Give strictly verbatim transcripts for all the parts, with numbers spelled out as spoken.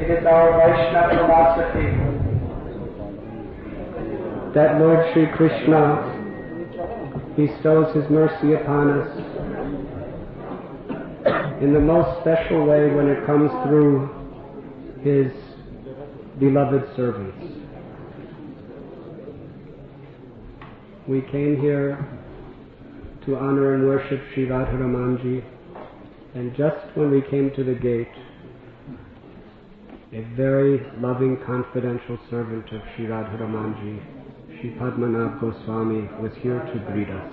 It is our Vaishnava philosophy that Lord Sri Krishna bestows His mercy upon us in the most special way when it comes through His beloved servants. We came here to honor and worship Sri Radharamanji, and just when we came to the gate, a very loving, confidential servant of Sri Radharamanji, Sri Padmanabh Goswami, was here to greet us.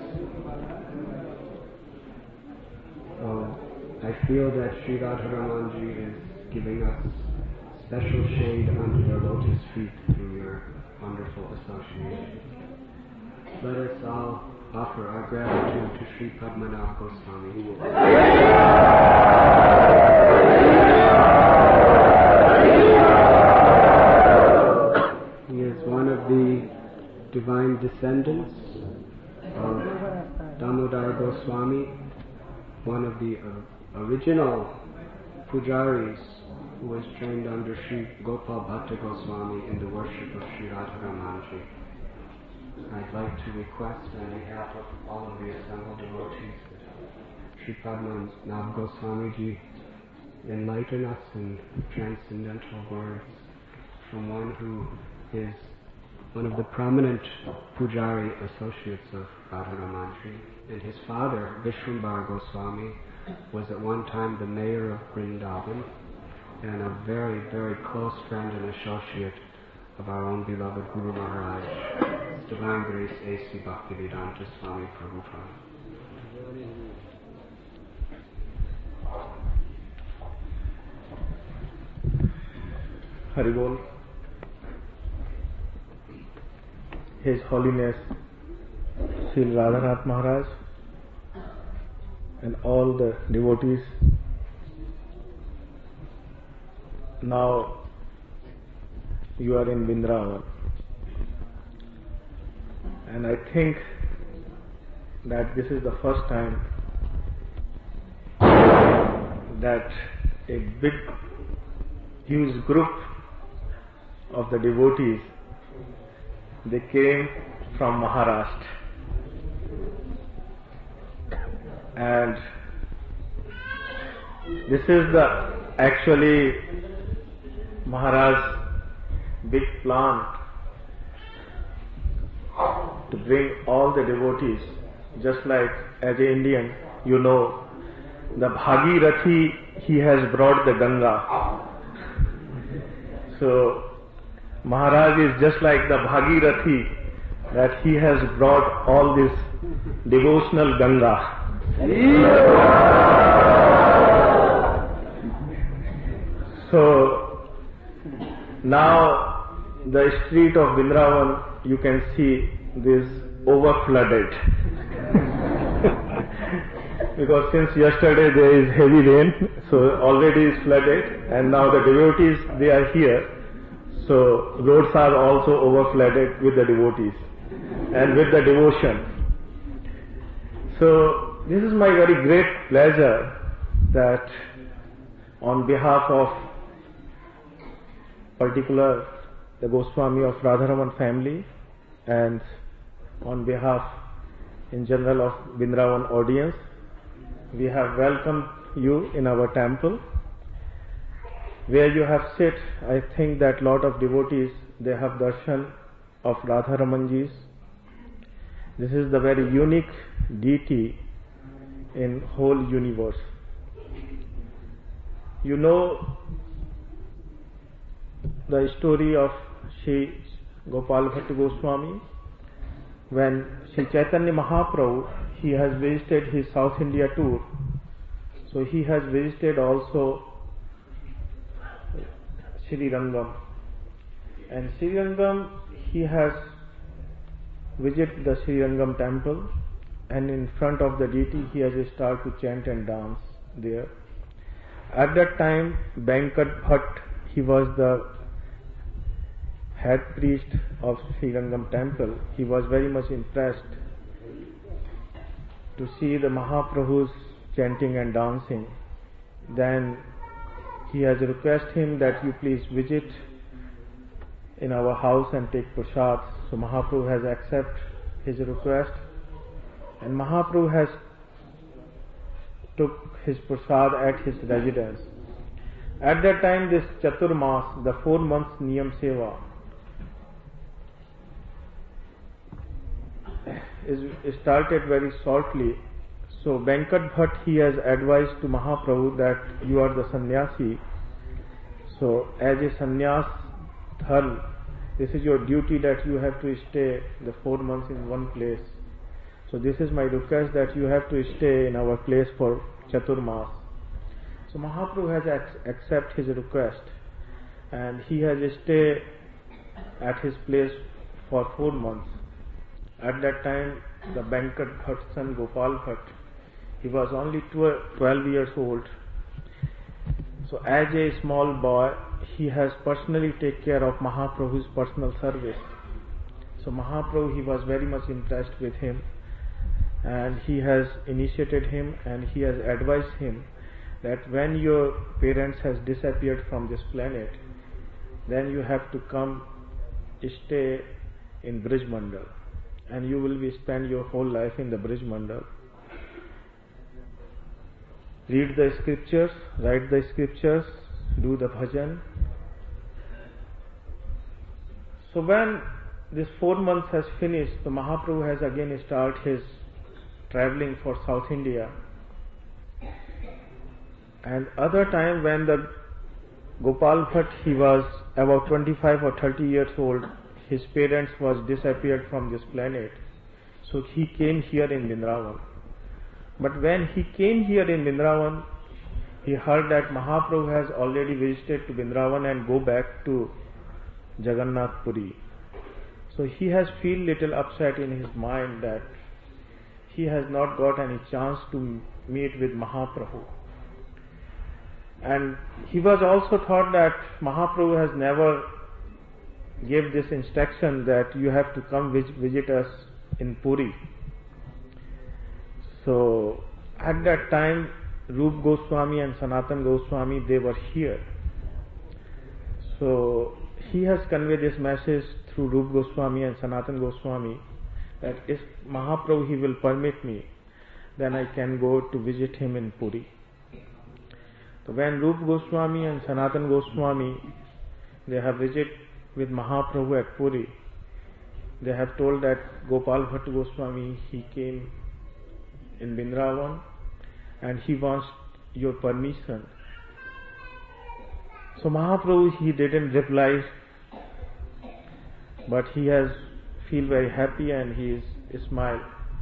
So I feel that Sri Radharamanji is giving us special shade under their lotus feet through your wonderful association. Let us all offer our gratitude to Sri Padmanabh Goswami. He is one of the divine descendants of Damodar Goswami, one of the uh, original pujaris who was trained under Sri Gopal Bhatta Goswami in the worship of Sri Radharamanji. I'd like to request on behalf of all of the assembled devotees that Sri Padmanabh Goswamiji enlighten us in transcendental words from one who is one of the prominent pujari associates of Radharamanji. And his father, Vishwambar Goswami, was at one time the mayor of Vrindavan and a very, very close friend and associate of our own beloved Guru Maharaj, His Divine Grace A C Bhaktivedanta Swami Prabhupada. Haribol. His Holiness Sri Radhanath Maharaj and all the devotees. Now you are in Vrindavan, and I think that this is the first time that a big, huge group of the devotees, they came from Maharashtra, and this is the actually Maharaj's big plan to bring all the devotees, just like as an Indian, you know, the Bhagirathi, he has brought the Ganga. So Maharaj is just like the Bhagirathi, that he has brought all this devotional Ganga. So now the street of Vrindavan, you can see this over-flooded. Because since yesterday there is heavy rain, so already is flooded, and now the devotees, they are here. So roads are also over-flooded with the devotees and with the devotion. So this is my very great pleasure that on behalf of particular the Goswami of Radharaman family and on behalf in general of Vrindavan audience, we have welcomed you in our temple. Where you have sit, I think that lot of devotees, they have darshan of Radharamanji's. This is the very unique deity in whole universe. You know the story of Sri Gopal Bhatta Goswami. When Sri Chaitanya Mahaprabhu, he has visited his South India tour, so he has visited also Sri Rangam. And Sri Rangam, he has visited the Sri Rangam temple, and in front of the deity he has started to chant and dance there. At that time, Venkat Bhatt, he was the head priest of Sri Rangam temple. He was very much impressed to see the Mahaprabhu's chanting and dancing. Then he has requested him that you please visit in our house and take prasad. So Mahaprabhu has accepted his request, and Mahaprabhu has took his prasad at his residence. At that time, this Chaturmas, the four months Niyam Seva, is started very shortly. So Venkat Bhatt, he has advised to Mahaprabhu that you are the sannyasi. So as a sannyas dharm, this is your duty that you have to stay the four months in one place. So this is my request that you have to stay in our place for Chaturmas. So Mahaprabhu has ac- accepted his request, and he has stayed at his place for four months. At that time, the Venkat Bhatt's son Gopal Bhatt, he was only twelve years old. So as a small boy, he has personally taken care of Mahaprabhu's personal service. So Mahaprabhu, he was very much impressed with him, and he has initiated him, and he has advised him that when your parents has disappeared from this planet, then you have to come stay in Brij Mandal, and you will be spend your whole life in the Brij Mandal. Read the scriptures, write the scriptures, do the bhajan. So when this four months has finished, the Mahaprabhu has again started his traveling for South India. And other time when the Gopal Bhatt, he was about twenty-five or thirty years old, his parents was disappeared from this planet. So he came here in Vrindavan. But when he came here in Vrindavan, he heard that Mahaprabhu has already visited to Vrindavan and go back to Jagannath Puri. So he has feel little upset in his mind that he has not got any chance to meet with Mahaprabhu. And he was also thought that Mahaprabhu has never gave this instruction that you have to come visit us in Puri. So at that time, Rup Goswami and Sanatan Goswami, they were here. So he has conveyed this message through Rup Goswami and Sanatan Goswami that if Mahaprabhu, he will permit me, then I can go to visit him in Puri. So when Rup Goswami and Sanatan Goswami, they have visited with Mahaprabhu at Puri, they have told that Gopal Bhatt Goswami, he came in Vrindavan and he wants your permission. So Mahaprabhu, he didn't reply, but he has feel very happy and he is smiled.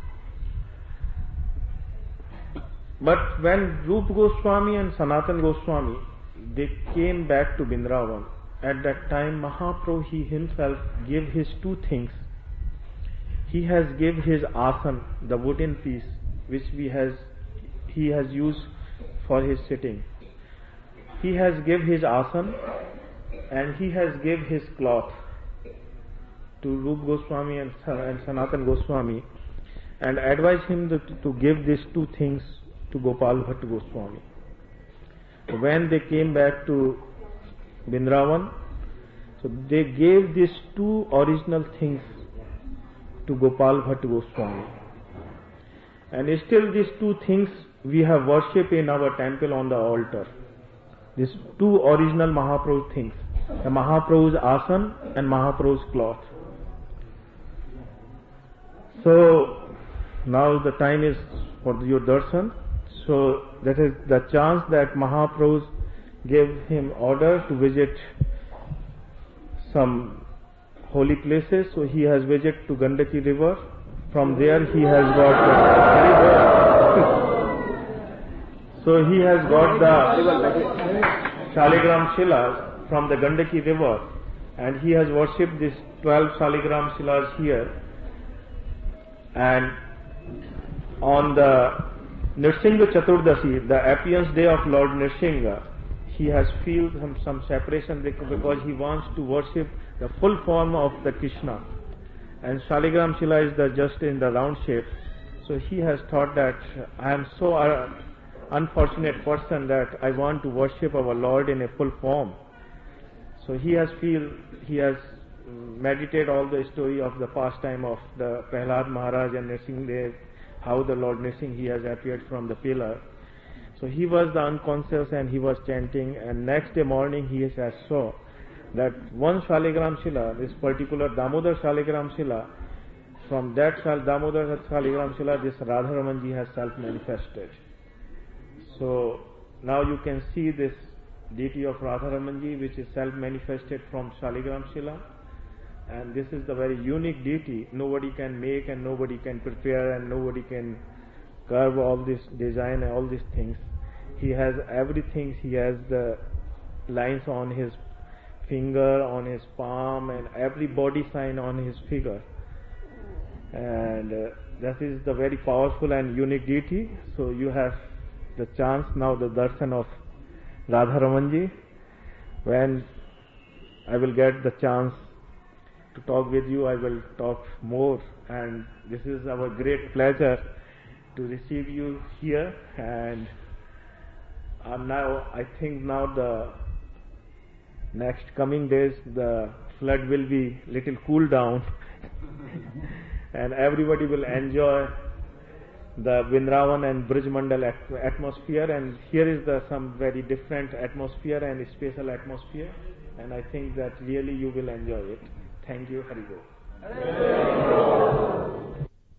But when Rup Goswami and Sanatan Goswami, they came back to Vrindavan, at that time Mahaprabhu, he himself gave his two things. He has gave his asan, the wooden piece, which we has he has used for his sitting. He has give his asan and he has give his cloth to Rup Goswami and, and Sanatan Goswami, and advised him to, to give these two things to Gopal Bhatt Goswami. So when they came back to Vrindavan, so they gave these two original things to Gopal Bhatt Goswami. And still these two things we have worshipped in our temple on the altar. These two original Mahaprabhu things, the Mahaprabhu's asan and Mahaprabhu's cloth. So now the time is for your darshan. So that is the chance that Mahaprabhu gave him order to visit some holy places. So he has visited to Gandaki river. From there he has got the so he has got the Shaligram Shilas from the Gandaki river, and he has worshipped these twelve Shaligram Shilas here. And on the Nirsingha Chaturdasi, the appearance day of Lord Nirsingha, he has feel some, some separation because he wants to worship the full form of the Krishna. And Shaligram Shila is the just in the round shape. So he has thought that I am so uh, unfortunate person that I want to worship our Lord in a full form. So he has feel he has meditated all the story of the pastime of the Prahlad Maharaj and Nrsimhadev, how the Lord Nrsimha he has appeared from the pillar. So he was the unconscious and he was chanting, and next day morning he has saw that one Shaligram Shila, this particular Damodar Shaligram Shila, from that Shal Damodar Shaligram Shila, this Radharamanji has self-manifested. So now you can see this deity of Radharamanji which is self-manifested from Shaligram Shila, and this is the very unique deity. Nobody can make and nobody can prepare and nobody can carve all this design and all these things. He has everything. He has the lines on his finger, on his palm, and every body sign on his figure. And uh, that is the very powerful and unique deity. So you have the chance now, the darshan of Radharamanji. When I will get the chance to talk with you, I will talk more. And this is our great pleasure to receive you here. And uh, now I think now the next coming days the flood will be little cool down and everybody will enjoy the Vrindavan and Brij Mandal at- atmosphere, and here is the some very different atmosphere and special atmosphere, and I think that really you will enjoy it. Thank you. Hari Bol.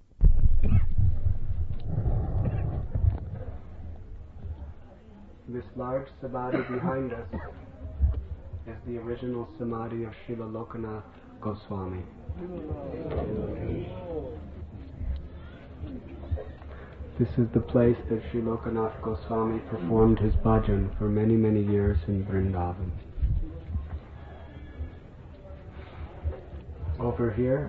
This large samadhi behind us is the original samadhi of Srila Lokanath Goswami. This is the place that Sri Lokanath Goswami performed his bhajan for many, many years in Vrindavan. Over here,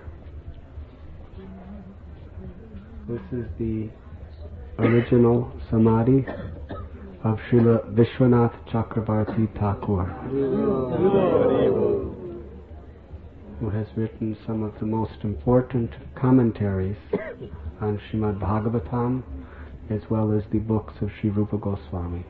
this is the original samadhi of Srila Vishwanath Chakravarti Thakur, who has written some of the most important commentaries on Srimad Bhagavatam, as well as the books of Sri Rupa Goswami.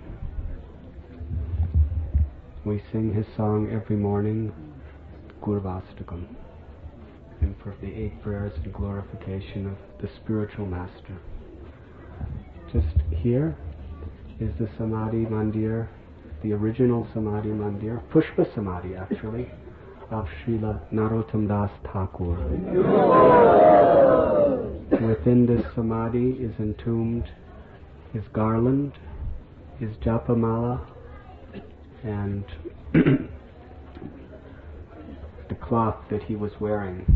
We sing his song every morning, Gurvastakam, and for the eight prayers and glorification of the spiritual master. Just here is the Samadhi Mandir, the original Samadhi Mandir, Pushpa Samadhi actually, of Srila Narottam Das Thakur. Within this Samadhi is entombed his garland, his japamala, and the cloth that he was wearing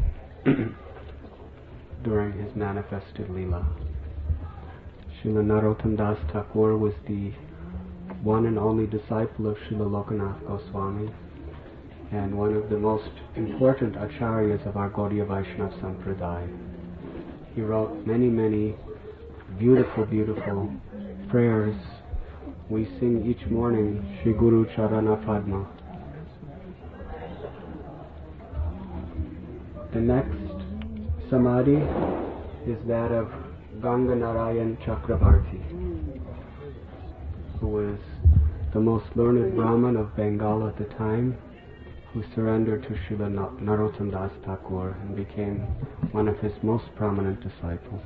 during his manifested Leela. Srila Narottam Das Thakur was the one and only disciple of Srila Lokanath Goswami, and one of the most important acharyas of our Gaudiya Vaishnava Sampradaya. He wrote many, many beautiful, beautiful prayers. We sing each morning Shri Guru Charana Padma. The next samadhi is that of Ganga Narayan Chakravarti, who was the most learned Brahmin of Bengal at the time, who surrendered to Srila Narottam Das Thakur and became one of his most prominent disciples.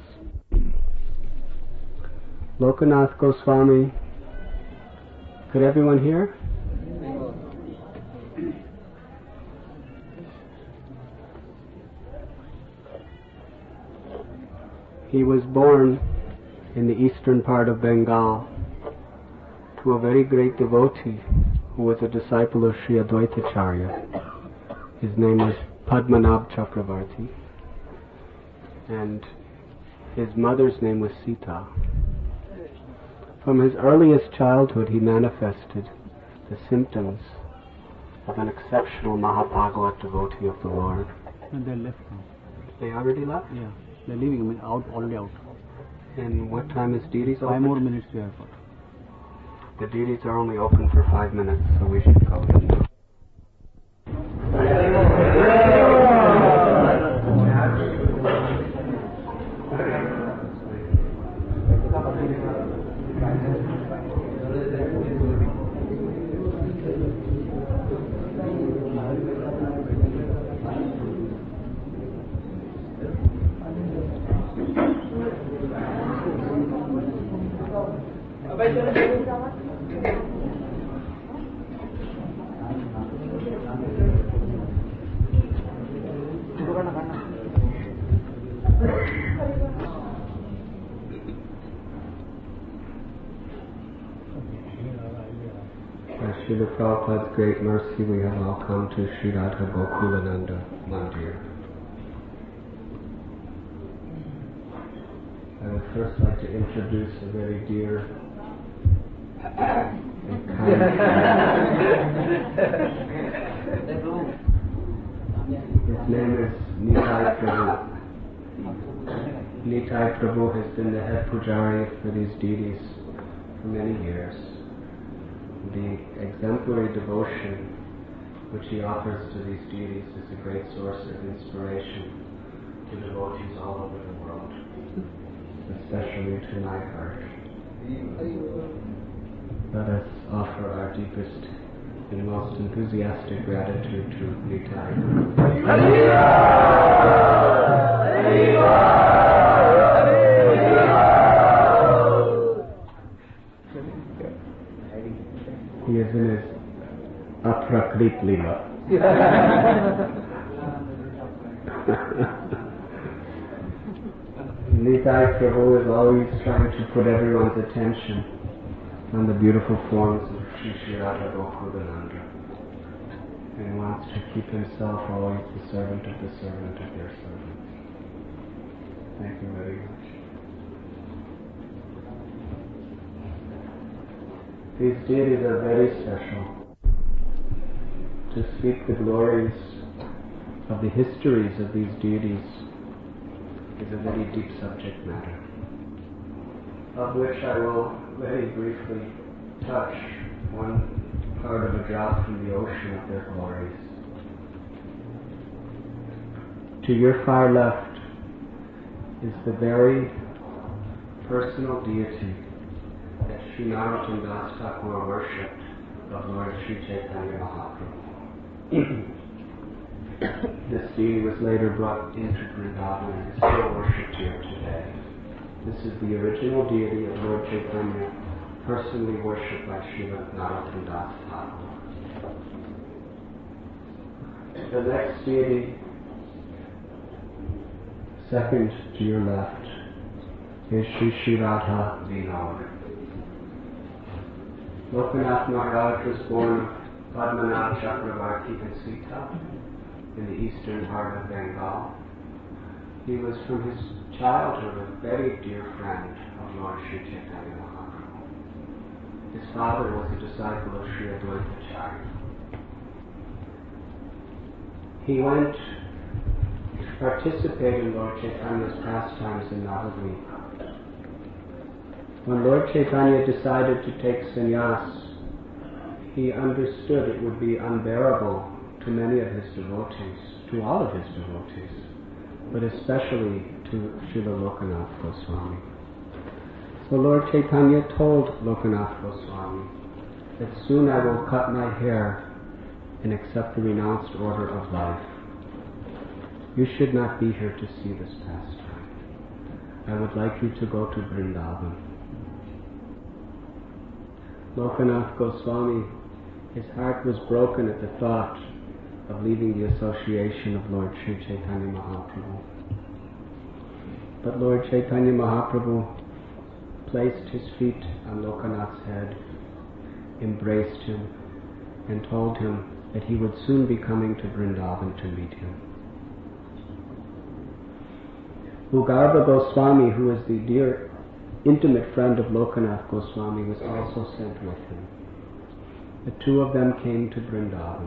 Lokanath Goswami, could everyone hear? He was born in the eastern part of Bengal to a very great devotee who was a disciple of Sri Advaitacharya. His name was Padmanabh Chakravarti, and his mother's name was Sita. From his earliest childhood he manifested the symptoms of an exceptional Mahabhagavat devotee of the Lord. And they left now. They already left? Yeah, they're leaving, I mean, out, already out. And what time is deities open? Five more minutes to airport. The deities are only open for five minutes, so we should go in now. Srila Prabhupada's great mercy, we have all come to Sri Radha Gokulananda Mandir. I would first like to introduce a very dear and kind His name is Nitai Prabhu. Nitai Prabhu has been the head pujari for these deities for many years. The exemplary devotion which he offers to these deities is a great source of inspiration to devotees all over the world, especially to my heart. Let us offer our deepest and most enthusiastic gratitude to Nitai. He is in his Aprakrit Lila. Nitai Prabhu is always trying to put everyone's attention on the beautiful forms of Sri Sri Radha Gokulananda, and wants to keep himself always the servant of the servant of their servants. Thank you very much. These deities are very special. To speak the glories of the histories of these deities is a very deep subject matter, of which I will very briefly touch one part of a drop from the ocean of their glories. To your far left is the very personal deity that Sri Narottam Das Thakur worshipped of Lord Sri Chaitanya Mahaprabhu. This deity was later brought into Vrindavan and is still worshipped here today. This is the original deity of Lord Chaitanya, personally worshipped by Srila Narottam Das Thakur. The next deity, second to your left, is Sri Sri Radha Vinod. Lokanath Maharaj was born Padmanath Chakravarti in Sita, in the eastern part of Bengal. He was from his childhood a very dear friend of Lord Sri Chaitanya Mahaprabhu. His father was a disciple of Sri Advaita Acharya. He went to participate in Lord Chaitanya's pastimes in Navadvip. When Lord Chaitanya decided to take sannyas, he understood it would be unbearable to many of his devotees, to all of his devotees, but especially to Srila Lokanath Goswami. So Lord Chaitanya told Lokanath Goswami that soon I will cut my hair and accept the renounced order of life. You should not be here to see this pastime. I would like you to go to Vrindavan. Lokanath Goswami, his heart was broken at the thought of leaving the association of Lord Sri Chaitanya Mahaprabhu. But Lord Chaitanya Mahaprabhu placed his feet on Lokanath's head, embraced him, and told him that he would soon be coming to Vrindavan to meet him. Bhugarva Goswami, who is the dear intimate friend of Lokanath Goswami, was also sent with him. The two of them came to Vrindavan.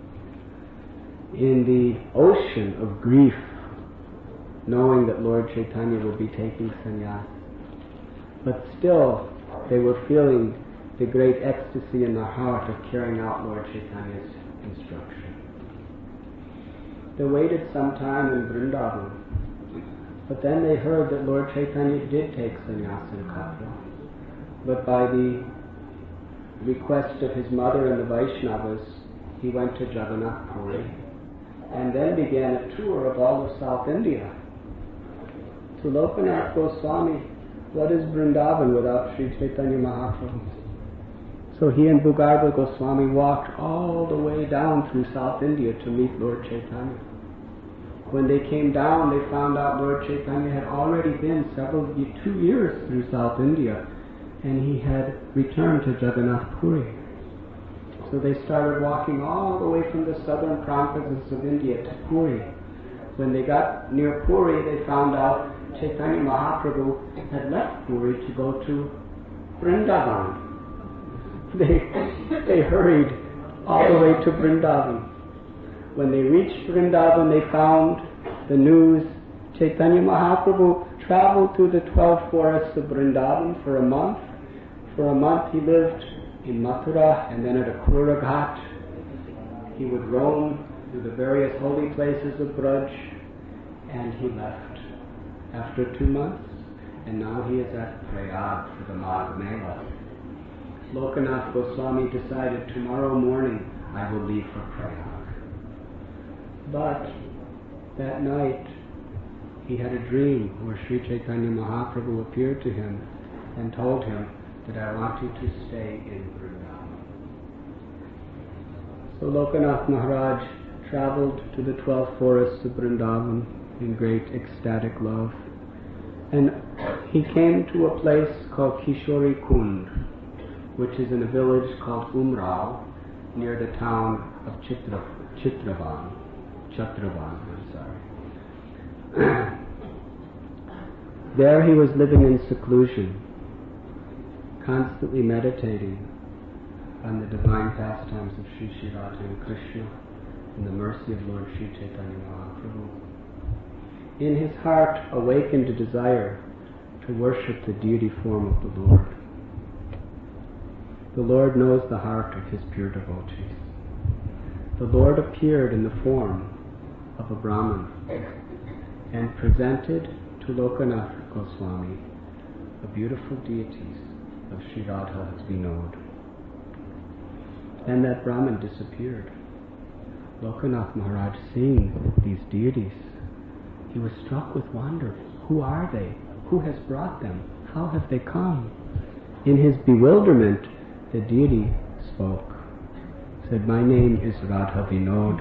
In the ocean of grief, knowing that Lord Chaitanya would be taking sannyas, but still they were feeling the great ecstasy in their heart of carrying out Lord Chaitanya's instruction. They waited some time in Vrindavan, but then they heard that Lord Chaitanya did take sannyas in Katra, but by the request of his mother and the Vaishnavas, he went to Jagannath Puri and then began a tour of all of South India. So Lokanath Goswami what is Vrindavan without Sri Chaitanya Mahaprabhu? So he and Bhugarva Goswami walked all the way down through South India to meet Lord Chaitanya. When they came down, they found out Lord Chaitanya had already been several, two years through South India, and he had returned to Jagannath Puri. So they started walking all the way from the southern provinces of India to Puri. When they got near Puri, they found out Chaitanya Mahaprabhu had left Puri to go to Vrindavan. They, they hurried all the way to Vrindavan. When they reached Vrindavan, they found the news Chaitanya Mahaprabhu traveled through the twelve forests of Vrindavan for a month. For a month he lived in Mathura and then at Akrura Ghat. He would roam through the various holy places of Braj, and he left after two months, and now he is at Prayag for the Magh Mela. Lokanath Goswami decided tomorrow morning I will leave for Prayag. But that night he had a dream where Sri Chaitanya Mahaprabhu appeared to him and told him that I want you to stay in Vrindavan. So Lokanath Maharaj traveled to the twelve forests of Vrindavan in great ecstatic love, and he came to a place called Kishori Kund, which is in a village called Umrao near the town of Chitra, Chitravan. Chatravan, I'm sorry. There he was living in seclusion, constantly meditating on the divine pastimes of Sri Sri Radha and Krishna and the mercy of Lord Sri Chaitanya Mahaprabhu. In his heart awakened a desire to worship the deity form of the Lord. The Lord knows the heart of his pure devotees. The Lord appeared in the form of a Brahman and presented to Lokanath Goswami the beautiful deities of Sri Radha's Vinod. Then that Brahman disappeared. Lokanath Maharaj, seeing these deities, he was struck with wonder. Who are they? Who has brought them? How have they come? In his bewilderment, the deity spoke, said, "My name is Radha Vinod,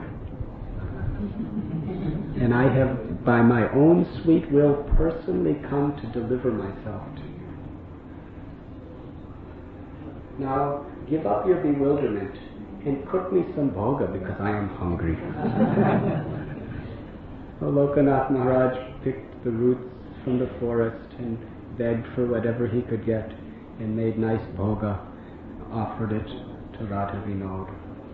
and I have by my own sweet will personally come to deliver myself to you. Now give up your bewilderment and cook me some bhoga because I am hungry." So Lokanath Maharaj picked the roots from the forest and begged for whatever he could get and made nice bhoga, offered it to Radha Vinod.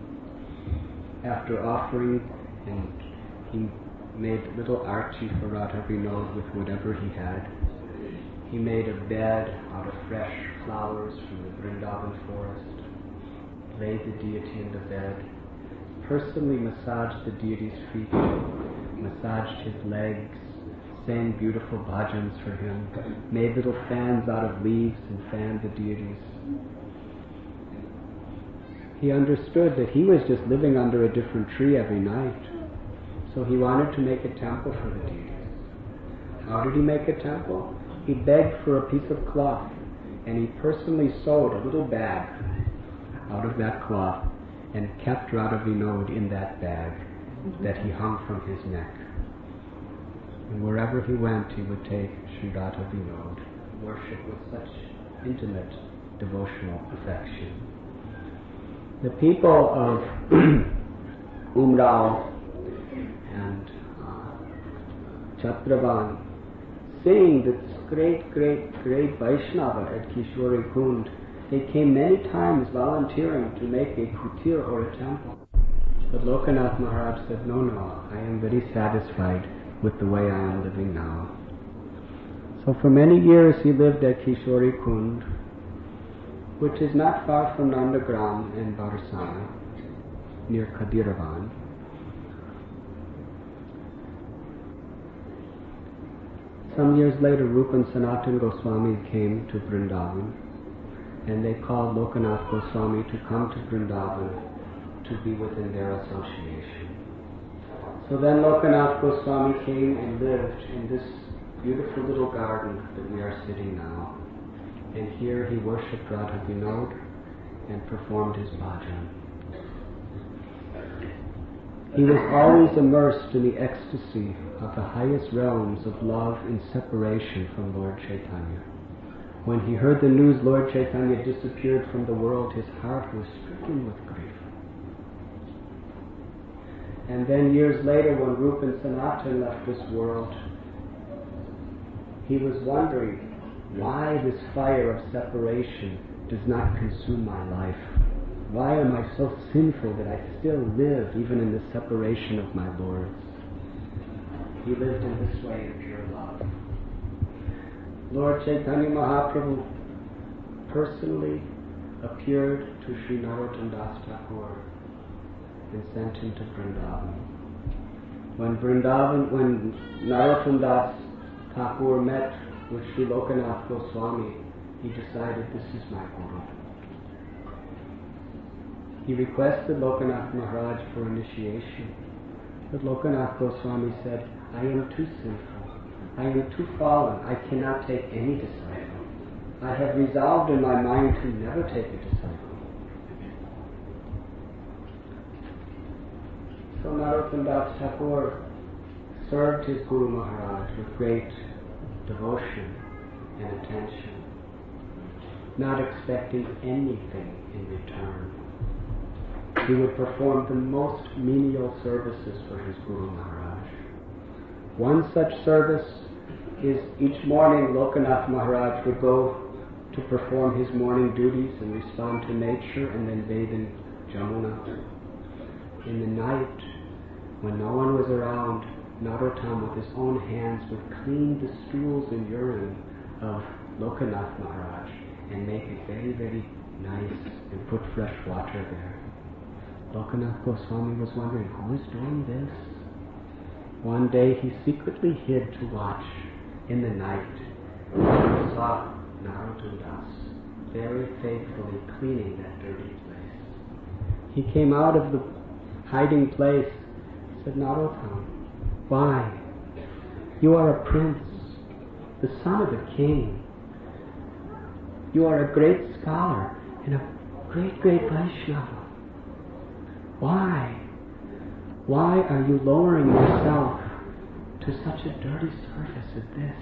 After offering, and he made little archi for Radha Vinod with whatever he had. He made a bed out of fresh flowers from the Vrindavan forest, laid the deity in the bed, personally massaged the deity's feet, massaged his legs, sang beautiful bhajans for him, made little fans out of leaves and fanned the deities. He understood that he was just living under a different tree every night. So he wanted to make a temple for the deities. How did he make a temple? He begged for a piece of cloth, and he personally sewed a little bag out of that cloth and kept Radha Vinod in that bag that he hung from his neck. And wherever he went, he would take Sri Radha Vinod, worship with such intimate devotional affection. The people of Umrao and uh, Chatravan, seeing this great, great, great Vaishnava at Kishori Kund, they came many times volunteering to make a kutir or a temple. But Lokanath Maharaj said, no, no, I am very satisfied with the way I am living now. So for many years he lived at Kishori Kund, which is not far from Nandagram and Barsana, near Kadiravan. Some years later, Rupa and Sanatan Goswami came to Vrindavan, and they called Lokanath Goswami to come to Vrindavan to be within their association. So then Lokanath Goswami came and lived in this beautiful little garden that we are sitting now. And here he worshipped Radha Vinod and performed his bhajan. He was always immersed in the ecstasy of the highest realms of love and separation from Lord Chaitanya. When he heard the news Lord Chaitanya disappeared from the world, his heart was stricken with grief. And then years later, when Rupa and Sanatan left this world, he was wondering why this fire of separation does not consume my life. Why am I so sinful that I still live even in the separation of my lords? He lived in this way in pure love. Lord Chaitanya Mahaprabhu personally appeared to Sri Narottam Das Thakur and sent him to Vrindavan. When Vrindavan, when Narottam Das Thakur met with Sri Lokanath Goswami, he decided, this is my Guru. He requested Lokanath Maharaj for initiation, but Lokanath Goswami said, I am too sinful, I am too fallen, I cannot take any disciple. I have resolved in my mind to never take a disciple. So Narottam Das Thakur served his Guru Maharaj with great devotion and attention, not expecting anything in return. He would perform the most menial services for his Guru Maharaj. One such service is each morning Lokanath Maharaj would go to perform his morning duties and respond to nature and then bathe in Jamuna. In the night, when no one was around, Narottam with his own hands would clean the stools and urine of Lokanath Maharaj and make it very, very nice and put fresh water there. Lokanath Goswami was wondering, who is doing this? One day he secretly hid to watch in the night. He saw Narottam Das very faithfully cleaning that dirty place. He came out of the hiding place and said, Narottam, why? You are a prince, the son of a king. You are a great scholar and a great, great Vaishnava. Why? Why are you lowering yourself to such a dirty service as this?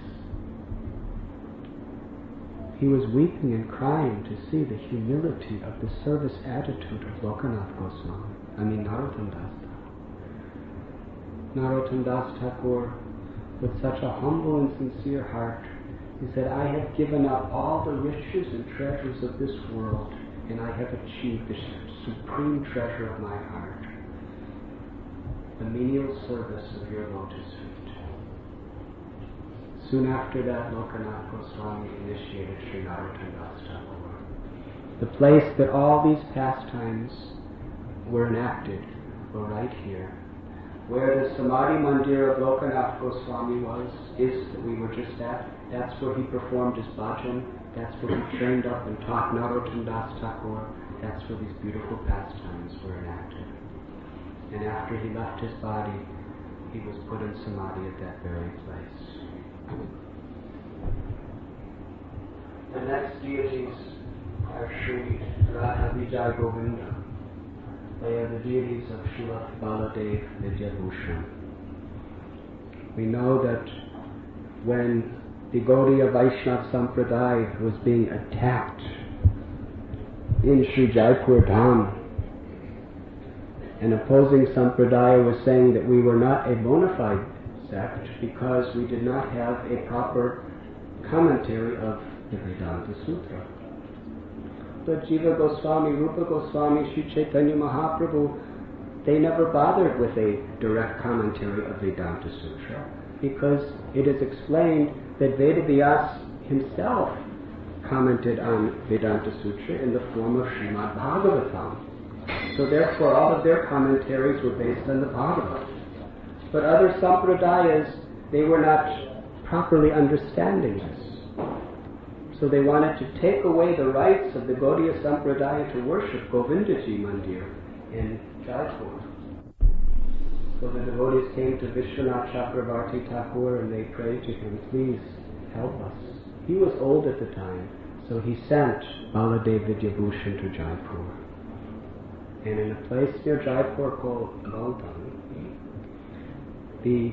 He was weeping and crying to see the humility of the service attitude of Lokanath Goswami, I mean Narottam Das Thakur. Narottam Das Thakur, with such a humble and sincere heart, he said, I have given up all the riches and treasures of this world, and I have achieved the supreme treasure of my heart, the menial service of your lotus feet. Soon after that, Lokanath Goswami initiated Sri Narottam Das Thakur. The place that all these pastimes were enacted were right here. Where the Samadhi Mandir of Lokanath Goswami was, is that we were just at. That's where he performed his bhajan. That's where he trained up and taught Narottam Das Thakur. That's where these beautiful pastimes were enacted. And after he left his body, he was put in Samadhi at that very place. The next deities are Sri Radha Vijay Govinda. They are the deities of Srila Baladev Vidyabhushan. We know that when the Gaudiya Vaishnava Sampradaya was being attacked in Sri Jaipur Dham, an opposing Sampradaya was saying that we were not a bona fide sect because we did not have a proper commentary of the Vedanta Sutra. But Jiva Goswami, Rupa Goswami, Sri Chaitanya Mahaprabhu, they never bothered with a direct commentary of Vedanta Sutra because it is explained that Vedavyas himself commented on Vedanta Sutra in the form of Srimad Bhagavatam. So therefore all of their commentaries were based on the Bhagavad. But other Sampradayas, they were not properly understanding this. So they wanted to take away the rights of the Gaudiya Sampradaya to worship Govindaji Mandir in Jaipur. So the devotees came to Vishwanath Chakravarti Thakur and they prayed to him, please help us. He was old at the time, so he sent Baladev Vidyabhushan to Jaipur. And in a place near Jaipur called Galtan, the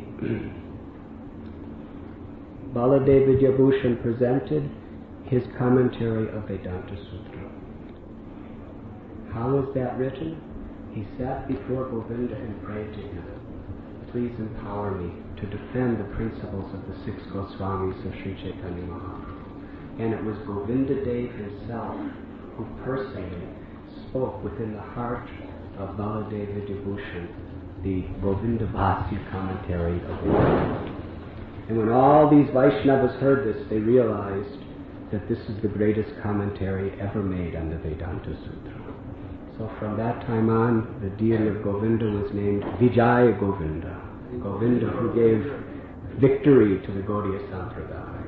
Baladev Vidyabhushan presented his commentary of Vedanta Sutra. How was that written? He sat before Govinda and prayed to him, please empower me to defend the principles of the six Goswamis of Sri Chaitanya Mahaprabhu. And it was Govinda Dev himself who personally spoke within the heart of Baladev Vidyabhushan the Govinda Bhasya commentary of Vedanta. And when all these Vaishnavas heard this, they realized that this is the greatest commentary ever made on the Vedanta Sutra. So from that time on, the deity of Govinda was named Vijaya Govinda, Govinda who gave victory to the Gaudiya Sampradaya.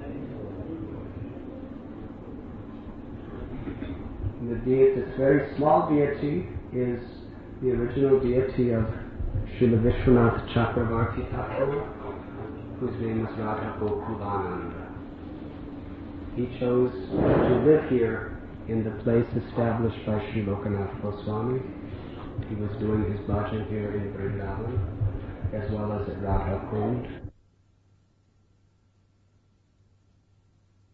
The deity, this very small deity, is the original deity of Srila Vishwanath Chakravarti Thakur, whose name is Radha Gokulananda. He chose to live here in the place established by Sri Lokanath Goswami. He was doing his bhajan here in Vrindavan, as well as at Radha Kund.